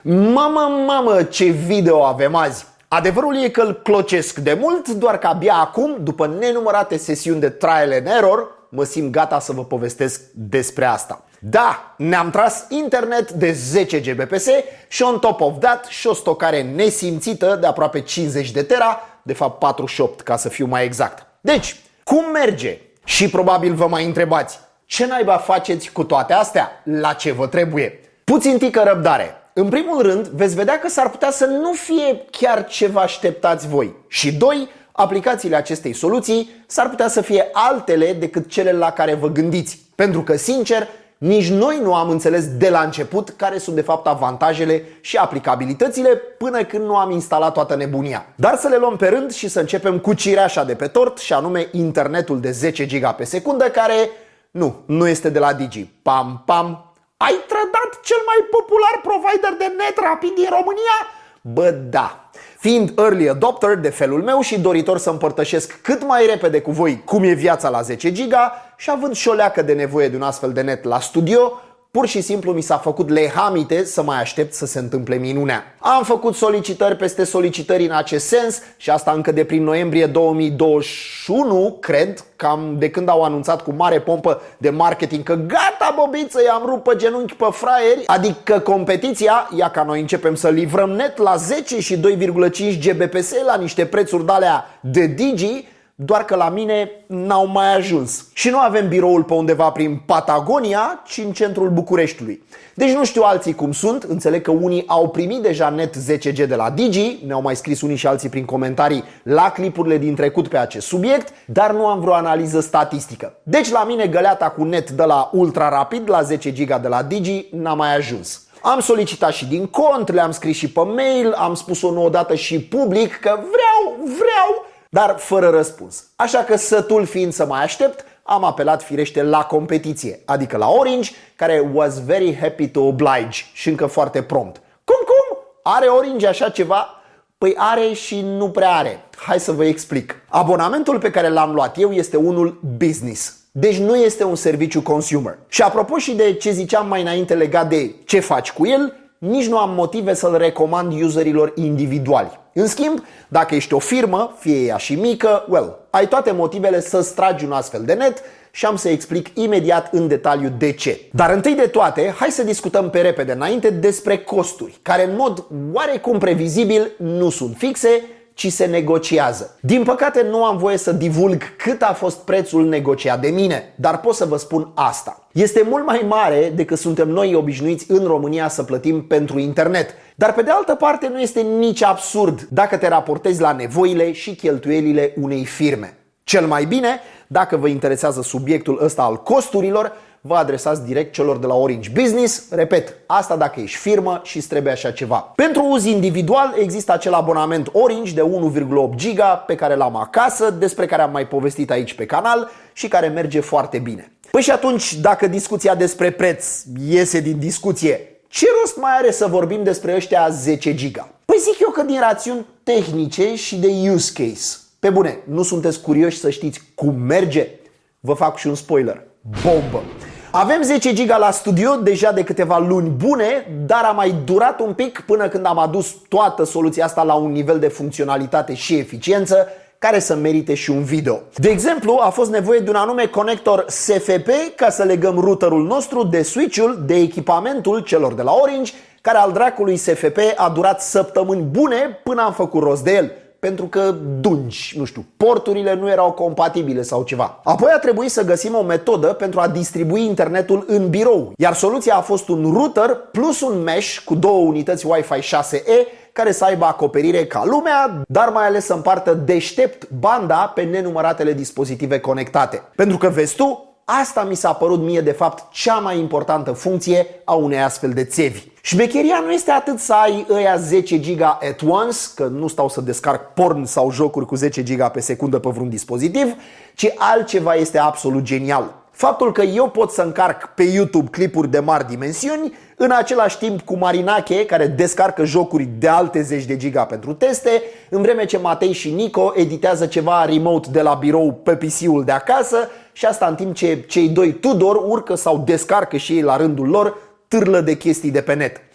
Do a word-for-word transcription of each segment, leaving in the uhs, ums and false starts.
Mamă, mamă, ce video avem azi! Adevărul e că îl clocesc de mult, doar că abia acum, după nenumărate sesiuni de trial and error, mă simt gata să vă povestesc despre asta. Da, ne-am tras internet de zece gigabits și on top of that și o stocare nesimțită de aproape cincizeci de tera, de fapt patruzeci și opt ca să fiu mai exact. Deci, cum merge? Și probabil vă mai întrebați, ce naiba faceți cu toate astea? La ce vă trebuie? Puțin tică răbdare. În primul rând, veți vedea că s-ar putea să nu fie chiar ce vă așteptați voi. Și doi, aplicațiile acestei soluții s-ar putea să fie altele decât cele la care vă gândiți. Pentru că, sincer, nici noi nu am înțeles de la început care sunt de fapt avantajele și aplicabilitățile până când nu am instalat toată nebunia. Dar să le luăm pe rând și să începem cu cireașa de pe tort, și anume internetul de zece giga pe secundă, care nu, nu este de la Digi. Pam, pam! Ai trădat cel mai popular provider de net rapid din România? Bă, da. Fiind early adopter de felul meu și doritor să împărtășesc cât mai repede cu voi cum e viața la zece giga și având și o leacă de nevoie de un astfel de net la studio, pur și simplu mi s-a făcut lehamite să mai aștept să se întâmple minunea. Am făcut solicitări peste solicitări în acest sens și asta încă de prin noiembrie două mii douăzeci și unu, cred, cam de când au anunțat cu mare pompă de marketing că gata bobiță, i-am rupt pe genunchi pe fraieri, adică competiția, ia ca noi începem să livrăm net la zece și doi virgulă cinci gigabits la niște prețuri de-alea de Digi, doar că la mine n-au mai ajuns. Și nu avem biroul pe undeva prin Patagonia, ci în centrul Bucureștiului. Deci nu știu alții cum sunt, înțeleg că unii au primit deja net zece G de la Digi, ne-au mai scris unii și alții prin comentarii la clipurile din trecut pe acest subiect, dar nu am vreo analiză statistică. Deci la mine găleata cu net de la ultra rapid la zece giga de la Digi n-a mai ajuns. Am solicitat și din cont, le-am scris și pe mail, am spus-o nouă dată și public că vreau, vreau, dar fără răspuns. Așa că, sătul fiind să mai aștept, am apelat firește la competiție, adică la Orange, care was very happy to oblige și încă foarte prompt. Cum, cum? Are Orange așa ceva? Păi are și nu prea are. Hai să vă explic. Abonamentul pe care l-am luat eu este unul business. Deci nu este un serviciu consumer. Și apropo și de ce ziceam mai înainte legat de ce faci cu el, nici nu am motive să-l recomand userilor individuali. În schimb, dacă ești o firmă, fie ea și mică, well, ai toate motivele să-ți tragi un astfel de net și am să explic imediat în detaliu de ce. Dar întâi de toate, hai să discutăm pe repede înainte despre costuri, care în mod oarecum previzibil nu sunt fixe, ci se negociază. Din păcate nu am voie să divulg cât a fost prețul negociat de mine, dar pot să vă spun asta. Este mult mai mare decât suntem noi obișnuiți în România să plătim pentru internet. Dar pe de altă parte nu este nici absurd dacă te raportezi la nevoile și cheltuielile unei firme. Cel mai bine, dacă vă interesează subiectul ăsta al costurilor, vă adresați direct celor de la Orange Business. Repet, asta dacă ești firmă și îți trebuie așa ceva. Pentru uz individual există acel abonament Orange de unu virgulă opt giga pe care l-am acasă, despre care am mai povestit aici pe canal și care merge foarte bine. Păi și atunci, dacă discuția despre preț iese din discuție, ce rost mai are să vorbim despre ăștia zece giga? Păi zic eu că din rațiuni tehnice și de use case. Pe bune, nu sunteți curioși să știți cum merge? Vă fac și un spoiler. Bombă! Avem zece giga la studio deja de câteva luni bune, dar a mai durat un pic până când am adus toată soluția asta la un nivel de funcționalitate și eficiență care să merite și un video. De exemplu, a fost nevoie de un anume conector S F P ca să legăm routerul nostru de switch-ul de echipamentul celor de la Orange, care al dracului S F P a durat săptămâni bune până am făcut rost de el. Pentru că dungi, nu știu, porturile nu erau compatibile sau ceva. Apoi a trebuit să găsim o metodă pentru a distribui internetul în birou. Iar soluția a fost un router plus un mesh cu două unități Wi-Fi șase E care să aibă acoperire ca lumea, dar mai ales să împartă deștept banda pe nenumăratele dispozitive conectate. Pentru că, vezi tu, asta mi s-a părut mie de fapt cea mai importantă funcție a unei astfel de țevi. Șmecheria nu este atât să ai ăia zece giga at once, că nu stau să descarc porn sau jocuri cu zece giga pe secundă pe vreun dispozitiv, ci altceva este absolut genial. Faptul că eu pot să încarc pe YouTube clipuri de mari dimensiuni, în același timp cu Marinache, care descarcă jocuri de alte zeci de giga pentru teste, în vreme ce Matei și Nico editează ceva remote de la birou pe P C-ul de acasă, și asta în timp ce cei doi Tudor urcă sau descarcă și ei la rândul lor târlă de chestii de pe net.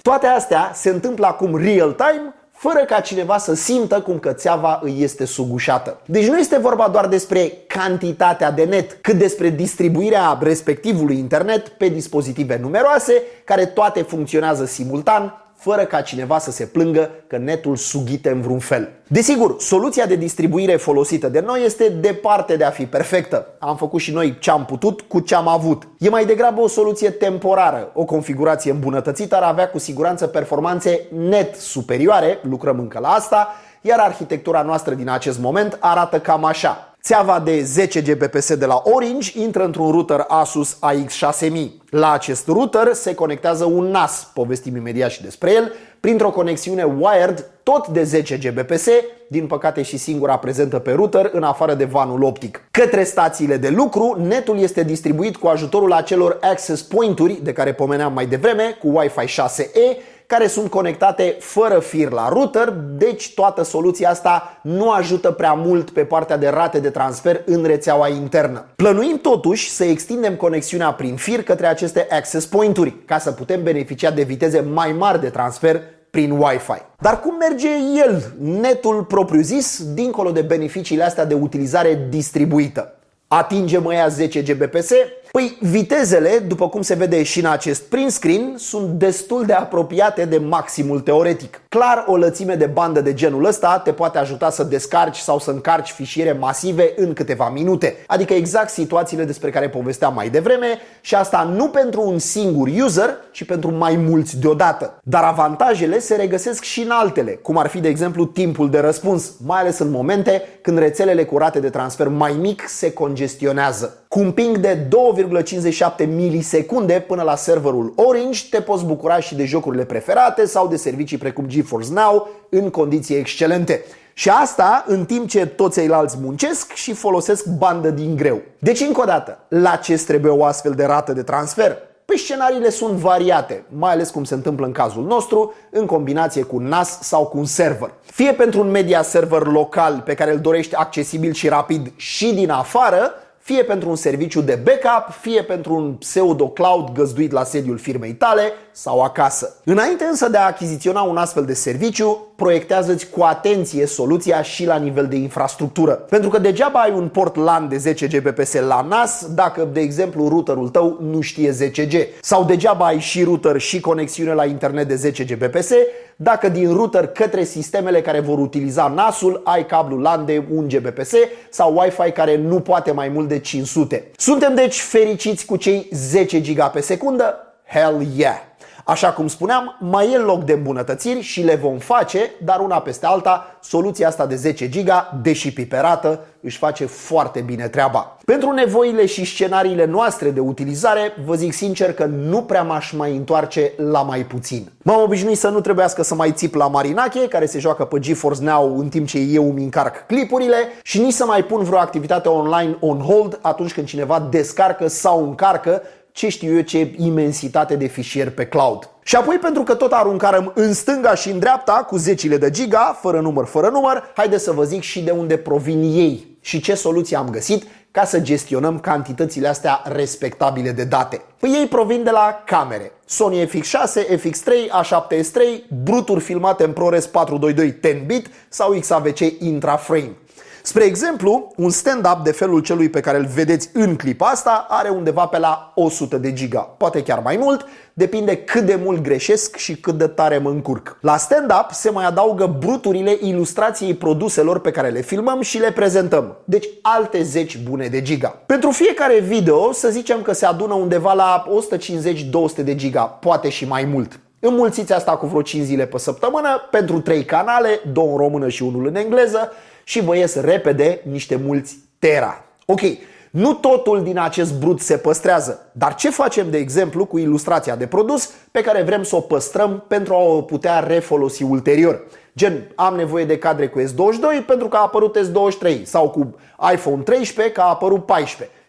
Toate astea se întâmplă acum real-time, fără ca cineva să simtă cum că țeava îi este sugușată. Deci nu este vorba doar despre cantitatea de net, cât despre distribuirea respectivului internet pe dispozitive numeroase, care toate funcționează simultan, fără ca cineva să se plângă că netul sughite în vreun fel. Desigur, soluția de distribuire folosită de noi este departe de a fi perfectă. Am făcut și noi ce am putut cu ce am avut. E mai degrabă o soluție temporară. O configurație îmbunătățită ar avea cu siguranță performanțe net superioare, lucrăm încă la asta, iar arhitectura noastră din acest moment arată cam așa. Țeava de zece gigabits de la Orange intră într-un router Asus A X șase mii. La acest router se conectează un N A S, povestim imediat și despre el, printr-o conexiune wired tot de zece gigabits, din păcate și singura prezentă pe router în afară de vanul optic. Către stațiile de lucru, netul este distribuit cu ajutorul acelor access point-uri de care pomeneam mai devreme, cu Wi-Fi șase E, care sunt conectate fără fir la router, deci toată soluția asta nu ajută prea mult pe partea de rate de transfer în rețeaua internă. Plănuim totuși să extindem conexiunea prin fir către aceste access point-uri, ca să putem beneficia de viteze mai mari de transfer prin Wi-Fi. Dar cum merge el, netul propriu-zis, dincolo de beneficiile astea de utilizare distribuită? Atingem ăia zece gigabits? Păi vitezele, după cum se vede și în acest print screen, sunt destul de apropiate de maximul teoretic. Clar, o lățime de bandă de genul ăsta te poate ajuta să descarci sau să încarci fișiere masive în câteva minute. Adică exact situațiile despre care povesteam mai devreme, și asta nu pentru un singur user, ci pentru mai mulți deodată. Dar avantajele se regăsesc și în altele, cum ar fi de exemplu timpul de răspuns, mai ales în momente când rețelele cu rate de transfer mai mic se congestionează. Cu un ping de două virgulă cincizeci și șapte milisecunde până la serverul Orange te poți bucura și de jocurile preferate sau de servicii precum GeForce Now în condiții excelente. Și asta în timp ce toți ceilalți muncesc și folosesc bandă din greu. Deci încă o dată, la ce trebuie o astfel de rată de transfer? Păi scenariile sunt variate, mai ales cum se întâmplă în cazul nostru, în combinație cu N A S sau cu un server. Fie pentru un media server local pe care îl dorești accesibil și rapid și din afară, fie pentru un serviciu de backup, fie pentru un pseudo-cloud găzduit la sediul firmei tale sau acasă. Înainte însă de a achiziționa un astfel de serviciu, proiectează-ți cu atenție soluția și la nivel de infrastructură. Pentru că degeaba ai un port LAN de zece gigabits la N A S dacă, de exemplu, routerul tău nu știe zece G. Sau degeaba ai și router și conexiune la internet de zece gigabits dacă din router către sistemele care vor utiliza N A S-ul ai cablu LAN de unu gigabits sau Wi-Fi care nu poate mai mult de cinci sute. Suntem deci fericiți cu cei zece giga pe secundă? Hell yeah! Așa cum spuneam, mai e loc de îmbunătățiri și le vom face, dar una peste alta, soluția asta de zece giga, deși piperată, își face foarte bine treaba. Pentru nevoile și scenariile noastre de utilizare, vă zic sincer că nu prea m-aș mai întoarce la mai puțin. M-am obișnuit să nu trebuiască să mai țip la Marinache, care se joacă pe GeForce Now în timp ce eu îmi încarc clipurile, și nici să mai pun vreo activitate online on hold atunci când cineva descarcă sau încarcă ce știu eu ce imensitate de fișier pe cloud. Și apoi, pentru că tot aruncarăm în stânga și în dreapta cu zecile de giga, fără număr, fără număr, haideți să vă zic și de unde provin ei și ce soluții am găsit ca să gestionăm cantitățile astea respectabile de date. Păi ei provin de la camere. Sony F X șase, F X trei, A șapte S trei, bruturi filmate în ProRes patru doi doi zero bit sau X A V C intraframe. Spre exemplu, un stand-up de felul celui pe care îl vedeți în clipa asta are undeva pe la o sută de giga, poate chiar mai mult, depinde cât de mult greșesc și cât de tare mă încurc. La stand-up se mai adaugă bruturile ilustrației produselor pe care le filmăm și le prezentăm, deci alte zeci bune de giga. Pentru fiecare video să zicem că se adună undeva la o sută cincizeci - două sute de giga, poate și mai mult. Înmulțiți asta cu vreo cinci zile pe săptămână pentru trei canale, două în română și unul în engleză, și vă ies repede niște mulți tera. Ok, nu totul din acest brut se păstrează, dar ce facem de exemplu cu ilustrația de produs pe care vrem să o păstrăm pentru a o putea refolosi ulterior? Gen, am nevoie de cadre cu S douăzeci și doi pentru că a apărut S douăzeci și trei sau cu iPhone treisprezece că a apărut paisprezece.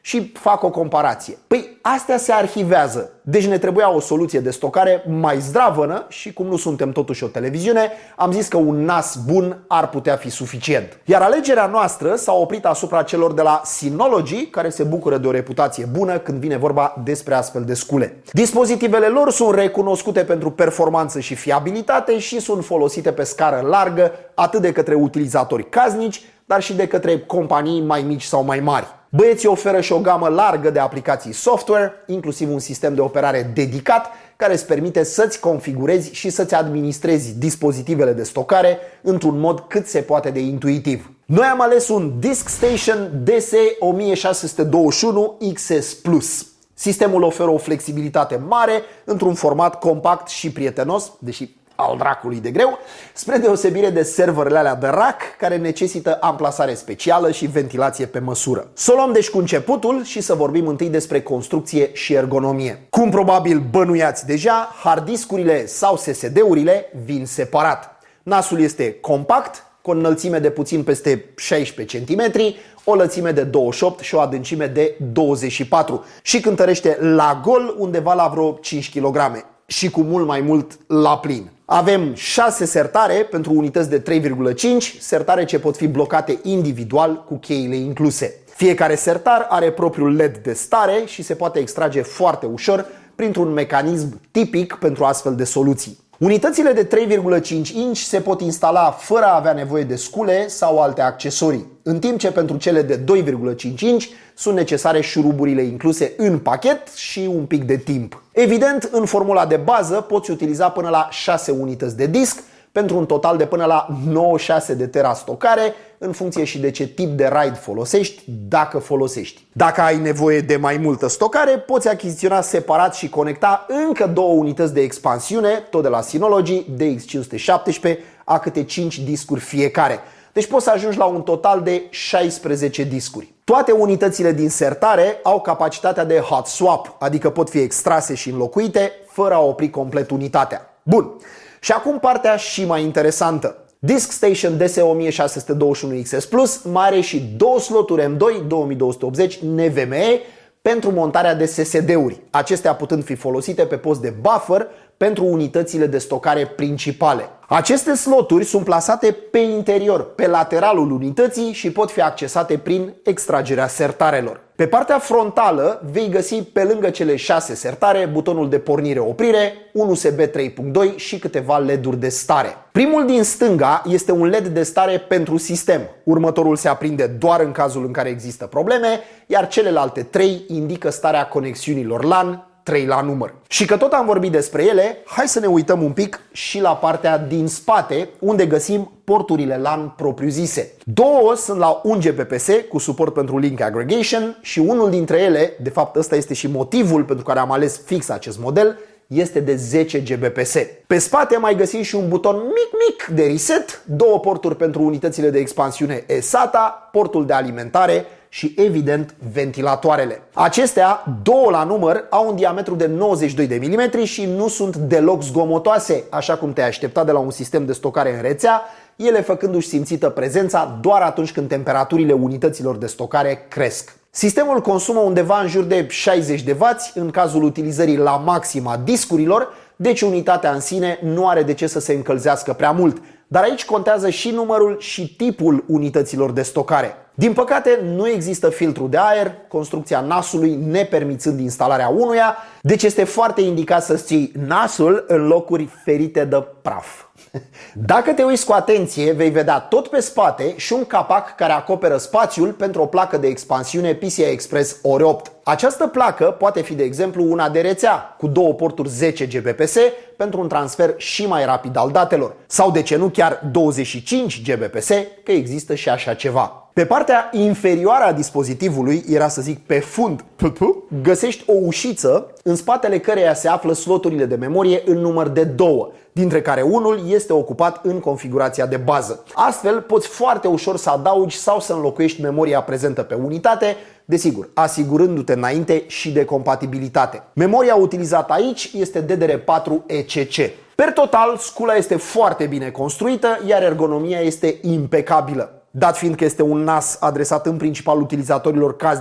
și fac o comparație. Păi astea se arhivează, deci ne trebuia o soluție de stocare mai zdravănă și cum nu suntem totuși o televiziune, am zis că un N A S bun ar putea fi suficient. Iar alegerea noastră s-a oprit asupra celor de la Synology, care se bucură de o reputație bună când vine vorba despre astfel de scule. Dispozitivele lor sunt recunoscute pentru performanță și fiabilitate și sunt folosite pe scară largă, atât de către utilizatori casnici, dar și de către companii mai mici sau mai mari. Băieții oferă și o gamă largă de aplicații software, inclusiv un sistem de operare dedicat care îți permite să-ți configurezi și să-ți administrezi dispozitivele de stocare într-un mod cât se poate de intuitiv. Noi am ales un DiskStation D S o mie șase sute douăzeci și unu X S Plus. Sistemul oferă o flexibilitate mare într-un format compact și prietenos, deși al dracului de greu, spre deosebire de serverele alea de rack care necesită amplasare specială și ventilație pe măsură. Să o luăm deci cu începutul și să vorbim întâi despre construcție și ergonomie. Cum probabil bănuiați deja, hard-discurile sau S S D-urile vin separat. N A S-ul este compact, cu o înălțime de puțin peste șaisprezece centimetri, o lățime de douăzeci și opt și o adâncime de douăzeci și patru și cântărește la gol undeva la vreo cinci kilograme și cu mult mai mult la plin. Avem șase sertare pentru unități de trei virgulă cinci, sertare ce pot fi blocate individual cu cheile incluse. Fiecare sertar are propriul L E D de stare și se poate extrage foarte ușor printr-un mecanism tipic pentru astfel de soluții. Unitățile de trei virgulă cinci inch se pot instala fără a avea nevoie de scule sau alte accesorii, în timp ce pentru cele de doi virgulă cinci inch sunt necesare șuruburile incluse în pachet și un pic de timp. Evident, în formula de bază poți utiliza până la șase unități de disc, pentru un total de până la nouăzeci și șase de tera stocare, în funcție și de ce tip de RAID folosești, dacă folosești. Dacă ai nevoie de mai multă stocare, poți achiziționa separat și conecta încă două unități de expansiune, tot de la Synology, D X cinci sute șaptesprezece, a câte cinci discuri fiecare. Deci poți să ajungi la un total de șaisprezece discuri. Toate unitățile din sertare au capacitatea de hot swap, adică pot fi extrase și înlocuite fără a opri complet unitatea. Bun. Și acum partea și mai interesantă. DiskStation D S o mie șase sute douăzeci și unu X S Plus mai are și două sloturi M doi două mii două sute optzeci N V M E pentru montarea de S S D-uri, acestea putând fi folosite pe post de buffer pentru unitățile de stocare principale. Aceste sloturi sunt plasate pe interior, pe lateralul unității și pot fi accesate prin extragerea sertarelor. Pe partea frontală vei găsi pe lângă cele șase sertare butonul de pornire-oprire, un U S B trei punct doi și câteva L E D-uri de stare. Primul din stânga este un L E D de stare pentru sistem. Următorul se aprinde doar în cazul în care există probleme, iar celelalte trei indică starea conexiunilor LAN, trei la număr. Și că tot am vorbit despre ele, hai să ne uităm un pic și la partea din spate, unde găsim porturile LAN propriu-zise. Două sunt la un G B P S cu suport pentru Link Aggregation și unul dintre ele, de fapt ăsta este și motivul pentru care am ales fix acest model, este de zece G B P S. Pe spate mai găsim și un buton mic-mic de reset, două porturi pentru unitățile de expansiune E SATA, portul de alimentare și, evident, ventilatoarele. Acestea, două la număr, au un diametru de nouăzeci și doi de milimetri și nu sunt deloc zgomotoase, așa cum te-ai aștepta de la un sistem de stocare în rețea, ele făcându-și simțită prezența doar atunci când temperaturile unităților de stocare cresc. Sistemul consumă undeva în jur de șaizeci de wați în cazul utilizării la maxim a discurilor, deci unitatea în sine nu are de ce să se încălzească prea mult. Dar aici contează și numărul și tipul unităților de stocare. Din păcate, nu există filtru de aer, construcția N A S-ului nepermițând instalarea unuia, deci este foarte indicat să ții N A S-ul în locuri ferite de praf. Dacă te uiți cu atenție, vei vedea tot pe spate și un capac care acoperă spațiul pentru o placă de expansiune P C I Express Ori opt. Această placă poate fi, de exemplu, una de rețea, cu două porturi zece G B P S pentru un transfer și mai rapid al datelor. Sau, de ce nu, chiar douăzeci și cinci G B P S, că există și așa ceva. Pe partea inferioară a dispozitivului, era să zic pe fund, găsești o ușiță în spatele căreia se află sloturile de memorie în număr de două, dintre care unul este ocupat în configurația de bază. Astfel, poți foarte ușor să adaugi sau să înlocuiești memoria prezentă pe unitate, desigur, asigurându-te înainte și de compatibilitate. Memoria utilizată aici este D D R patru E C C. Per total, scula este foarte bine construită, iar ergonomia este impecabilă. Dat fiind că este un N A S adresat în principal utilizatorilor casnici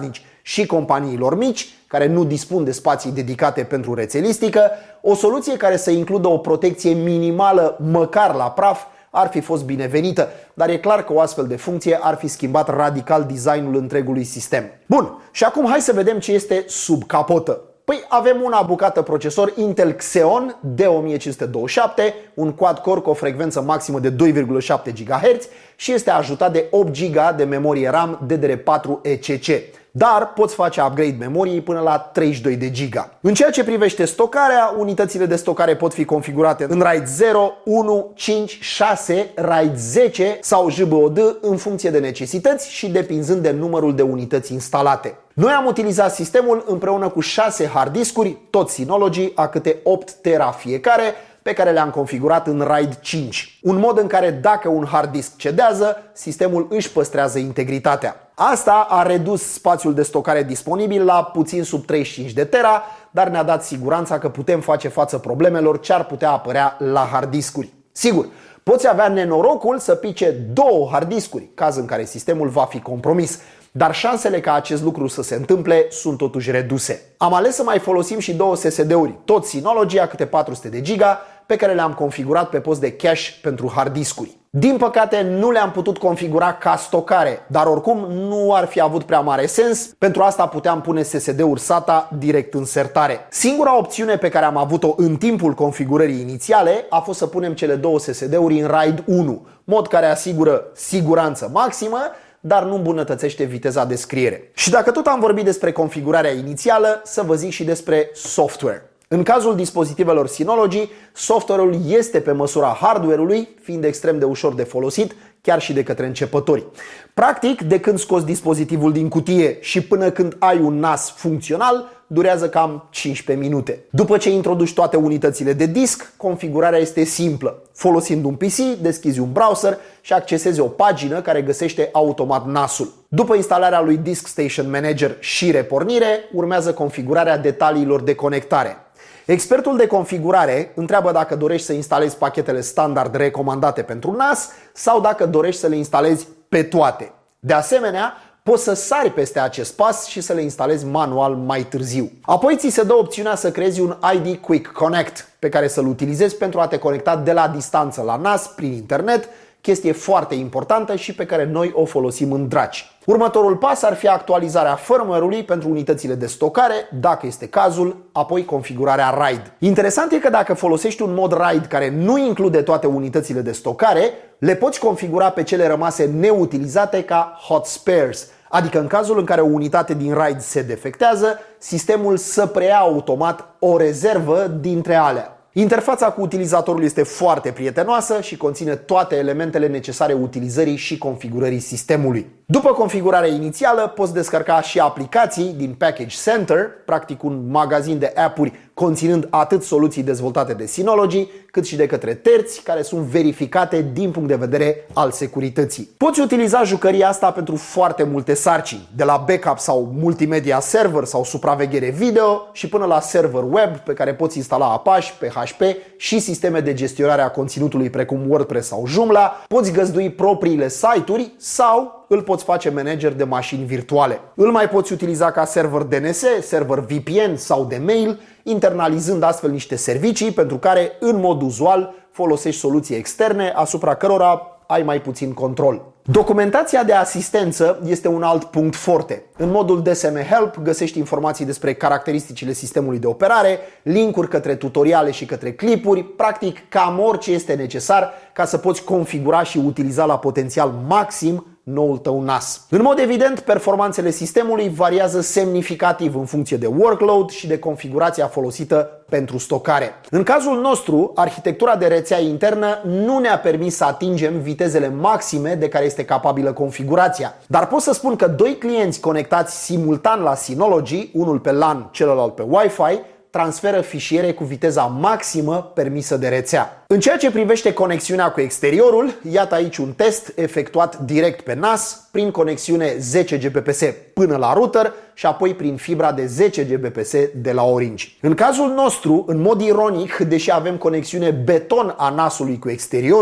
și companiilor mici care nu dispun de spații dedicate pentru rețelistică, o soluție care să includă o protecție minimală măcar la praf ar fi fost binevenită, dar e clar că o astfel de funcție ar fi schimbat radical designul întregului sistem. Bun, și acum hai să vedem ce este sub capotă. Păi avem una bucată procesor Intel Xeon D o mie cinci sute douăzeci și șapte, un quad-core cu o frecvență maximă de doi virgulă șapte gigahertz și este ajutat de opt giga de memorie RAM D D R patru E C C. Dar poți face upgrade memoriei până la treizeci și doi de giga. În ceea ce privește stocarea, unitățile de stocare pot fi configurate în RAID zero, unu, cinci, șase, RAID zece sau J B O D în funcție de necesități și depinzând de numărul de unități instalate. Noi am utilizat sistemul împreună cu șase hard discuri, tot Synology, a câte opt tera fiecare, pe care le-am configurat în RAID cinci. Un mod în care dacă un hard disk cedează, sistemul își păstrează integritatea. Asta a redus spațiul de stocare disponibil la puțin sub treizeci și cinci de tera, dar ne-a dat siguranța că putem face față problemelor ce ar putea apărea la hard discuri. Sigur, poți avea nenorocul să pice două hard discuri, caz în care sistemul va fi compromis, dar șansele ca acest lucru să se întâmple sunt totuși reduse. Am ales să mai folosim și două S S D-uri, tot Synology, a câte patru sute de giga, pe care le-am configurat pe post de cache pentru hard discuri. Din păcate nu le-am putut configura ca stocare, dar oricum nu ar fi avut prea mare sens, pentru asta puteam pune S S D-uri SATA direct în sertare. Singura opțiune pe care am avut-o în timpul configurării inițiale a fost să punem cele două S S D-uri în RAID unu, mod care asigură siguranță maximă, dar nu îmbunătățește viteza de scriere. Și dacă tot am vorbit despre configurarea inițială, să vă zic și despre software. În cazul dispozitivelor Synology, software-ul este pe măsura hardware-ului, fiind extrem de ușor de folosit, chiar și de către începători. Practic, de când scoți dispozitivul din cutie și până când ai un N A S funcțional, durează cam cincisprezece minute. După ce introduci toate unitățile de disc, configurarea este simplă. Folosind un P C, deschizi un browser și accesezi o pagină care găsește automat N A S-ul. După instalarea lui Disk Station Manager și repornire, urmează configurarea detaliilor de conectare. Expertul de configurare întreabă dacă dorești să instalezi pachetele standard recomandate pentru N A S sau dacă dorești să le instalezi pe toate. De asemenea, poți să sari peste acest pas și să le instalezi manual mai târziu. Apoi ți se dă opțiunea să creezi un I D Quick Connect pe care să-l utilizezi pentru a te conecta de la distanță la N A S prin internet, chestie foarte importantă și pe care noi o folosim în Draci. Următorul pas ar fi actualizarea firmware-ului pentru unitățile de stocare, dacă este cazul, apoi configurarea RAID. Interesant e că dacă folosești un mod RAID care nu include toate unitățile de stocare, le poți configura pe cele rămase neutilizate ca hot spares, adică în cazul în care o unitate din RAID se defectează, sistemul să preia automat o rezervă dintre alea. Interfața cu utilizatorul este foarte prietenoasă și conține toate elementele necesare utilizării și configurării sistemului. După configurarea inițială, poți descărca și aplicații din Package Center, practic un magazin de app-uri conținând atât soluții dezvoltate de Synology, cât și de către terți care sunt verificate din punct de vedere al securității. Poți utiliza jucăria asta pentru foarte multe sarcini, de la backup sau multimedia server sau supraveghere video și până la server web pe care poți instala Apache, P H P și sisteme de gestionare a conținutului precum WordPress sau Joomla, poți găzdui propriile site-uri sau îl poți face manager de mașini virtuale. Îl mai poți utiliza ca server D N S, server V P N sau de mail, internalizând astfel niște servicii pentru care, în mod uzual, folosești soluții externe asupra cărora ai mai puțin control. Documentația de asistență este un alt punct forte. În modul D S M Help găsești informații despre caracteristicile sistemului de operare, linkuri către tutoriale și către clipuri, practic cam orice este necesar ca să poți configura și utiliza la potențial maxim noul tău N A S. În mod evident, performanțele sistemului variază semnificativ în funcție de workload și de configurația folosită pentru stocare. În cazul nostru, arhitectura de rețea internă nu ne-a permis să atingem vitezele maxime de care este capabilă configurația. Dar pot să spun că doi clienți conectați simultan la Synology, unul pe LAN, celălalt pe Wi-Fi, transferă fișiere cu viteza maximă permisă de rețea. În ceea ce privește conexiunea cu exteriorul, iată aici un test efectuat direct pe N A S prin conexiune zece G B P S până la router și apoi prin fibra de zece G B P S de la Orange. În cazul nostru, în mod ironic, deși avem conexiune beton a N A S-ului cu exteriorul,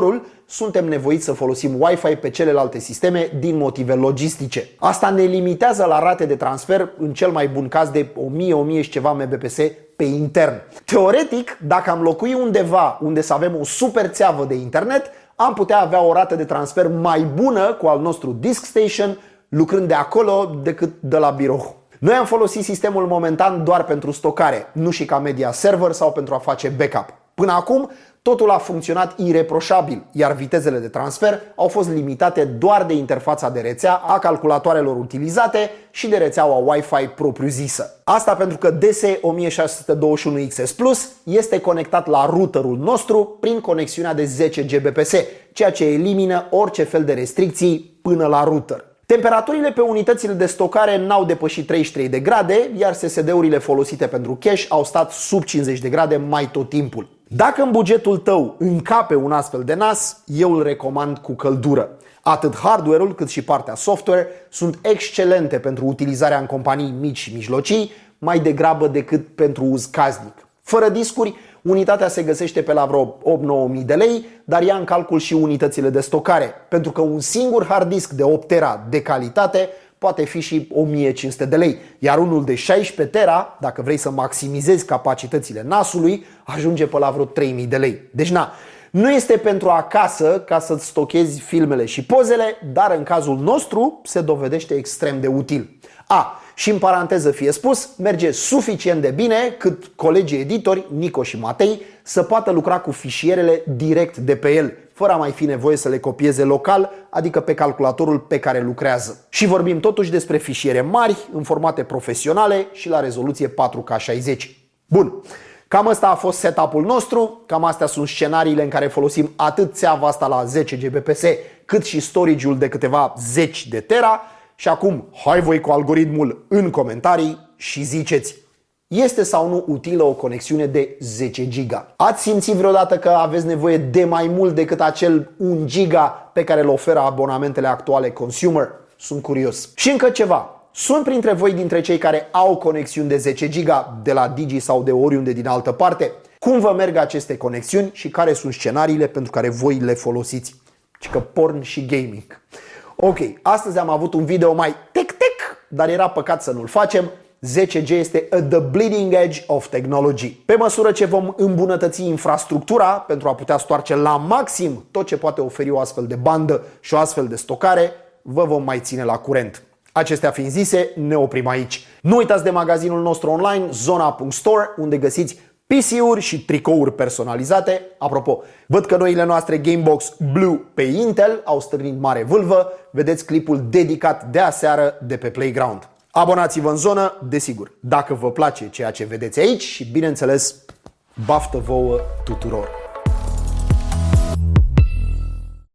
suntem nevoiți să folosim Wi-Fi pe celelalte sisteme din motive logistice. Asta ne limitează la rate de transfer, în cel mai bun caz de o mie, o mie și ceva megabits pe intern. Teoretic, dacă am locui undeva unde să avem o super țeavă de internet, am putea avea o rată de transfer mai bună cu al nostru disk station, lucrând de acolo decât de la birou. Noi am folosit sistemul momentan doar pentru stocare, nu și ca media server sau pentru a face backup. Până acum, totul a funcționat ireproșabil, iar vitezele de transfer au fost limitate doar de interfața de rețea a calculatoarelor utilizate și de rețeaua Wi-Fi propriu-zisă. Asta pentru că D S o mie șase sute douăzeci și unu X S Plus este conectat la routerul nostru prin conexiunea de zece gigabits, ceea ce elimină orice fel de restricții până la router. Temperaturile pe unitățile de stocare n-au depășit treizeci și trei de grade, iar S S D-urile folosite pentru cache au stat sub cincizeci de grade mai tot timpul. Dacă în bugetul tău încape un astfel de N A S, eu îl recomand cu căldură. Atât hardware-ul cât și partea software sunt excelente pentru utilizarea în companii mici și mijlocii, mai degrabă decât pentru uz casnic. Fără discuri, unitatea se găsește pe la vreo opt-nouă mii de lei, dar ia în calcul și unitățile de stocare, pentru că un singur hard disk de opt tera de calitate poate fi și o mie cinci sute de lei, iar unul de șaisprezece tera, dacă vrei să maximizezi capacitățile N A S-ului, ajunge pe la vreo trei mii de lei. Deci na, nu este pentru acasă ca să-ți stochezi filmele și pozele, dar în cazul nostru se dovedește extrem de util. A, și în paranteză fie spus, merge suficient de bine cât colegii editori, Nico și Matei, să poată lucra cu fișierele direct de pe el, fără a mai fi nevoie să le copieze local, adică pe calculatorul pe care lucrează. Și vorbim totuși despre fișiere mari, în formate profesionale și la rezoluție patru K șaizeci. Bun, cam ăsta a fost setup-ul nostru, cam astea sunt scenariile în care folosim atât țeava asta la zece gigabits, cât și storage-ul de câteva zeci de tera. Și acum, hai voi cu algoritmul în comentarii și ziceți, este sau nu utilă o conexiune de zece giga? Ați simțit vreodată că aveți nevoie de mai mult decât acel unu giga pe care îl oferă abonamentele actuale consumer? Sunt curios. Și încă ceva. Sunt printre voi dintre cei care au conexiuni de zece giga de la Digi sau de oriunde din altă parte? Cum vă merg aceste conexiuni și care sunt scenariile pentru care voi le folosiți? Ci că porn și gaming. Ok, astăzi am avut un video mai tec-tec, dar era păcat să nu-l facem. zece G este at the bleeding edge of technology. Pe măsură ce vom îmbunătăți infrastructura pentru a putea stoarce la maxim tot ce poate oferi o astfel de bandă și o astfel de stocare, vă vom mai ține la curent. Acestea fiind zise, ne oprim aici. Nu uitați de magazinul nostru online, zona punct store, unde găsiți P C-uri și tricouri personalizate. Apropo, văd că noile noastre Gamebox Blue pe Intel au stârnit mare vâlvă. Vedeți clipul dedicat de aseară de pe Playground. Abonați-vă în zonă, desigur, dacă vă place ceea ce vedeți aici și, bineînțeles, baftă vouă tuturor!